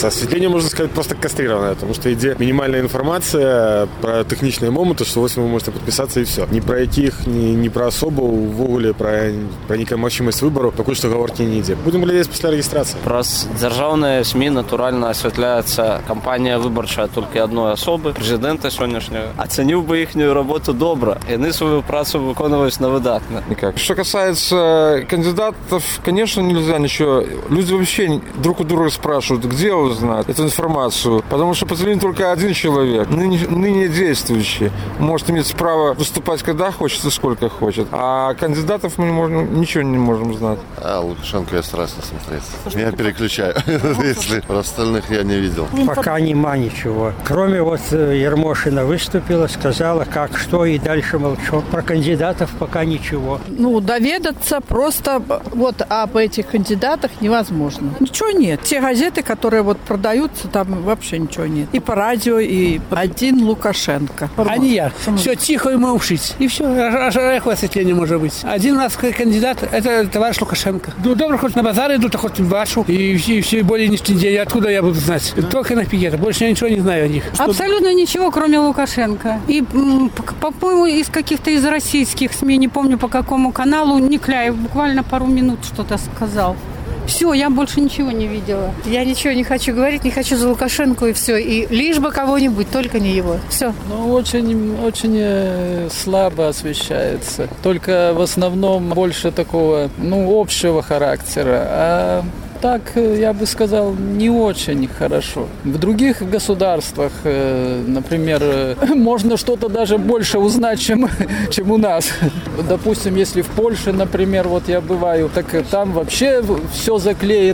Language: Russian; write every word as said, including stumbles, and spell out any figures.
С осветлением, можно сказать, просто кастрированное, потому что йде мінімальна інформація про технічні моменти, що ось ви можете підписатися і все. Ні про яких, ні, ні про особу, ввогуле про, про некамачимость вибору, поки що говорити не йде. Будемо глядати після реєстрації. Праз державні СМІ натурально освітляється кампанія виборча тільки одної особи, президента сьогоднішнього. Оцінив би їхню роботу добре, і вони свою працю виконують на видатно. Никак. Что касается кандидатов, конечно, нельзя ничего. Люди вообще друг у друга спрашивают, где узнать эту информацию. Потому что позвонит только один человек, ныне, ныне действующий. Может иметь право выступать, когда хочет и сколько хочет. А кандидатов мы не можем, ничего не можем знать. А Лукашенко я стараюсь не смотреть. Я переключаю, если про остальных я не видел. Пока нема ничего. Кроме вот Ермошина выступила, сказала, как, что, и дальше молчу. Про кандидатов пока ничего. Ну, доведаться просто вот об этих кандидатах невозможно. Ничего нет. Те газеты, которые вот продаются, там вообще ничего нет. И по радио, и один Лукашенко. А не я. Все, тихо и молчить. И все. Аж какое осветление может быть. Один у нас кандидат, это товарищ Лукашенко. Ну, добро, хоть на базар идут, а хоть в вашу. И все, все более нижний день. Откуда я буду знать? Только на пикетах. Больше я ничего не знаю о них. Абсолютно Что... ничего, кроме Лукашенко. И, по-моему, из каких-то из российских СМИ, не помню по какому каналу, Никляев буквально пару минут что-то сказал. Все, я больше ничего не видела. Я ничего не хочу говорить, не хочу за Лукашенко и все. И лишь бы кого-нибудь, только не его. Все. Ну, очень, очень слабо освещается. Только в основном больше такого, ну, общего характера. А так, я бы сказал, не очень хорошо. В других государствах, например, можно что-то даже больше узнать, чем, чем у нас. Допустим, если в Польше, например, вот я бываю, так там вообще все заклеено.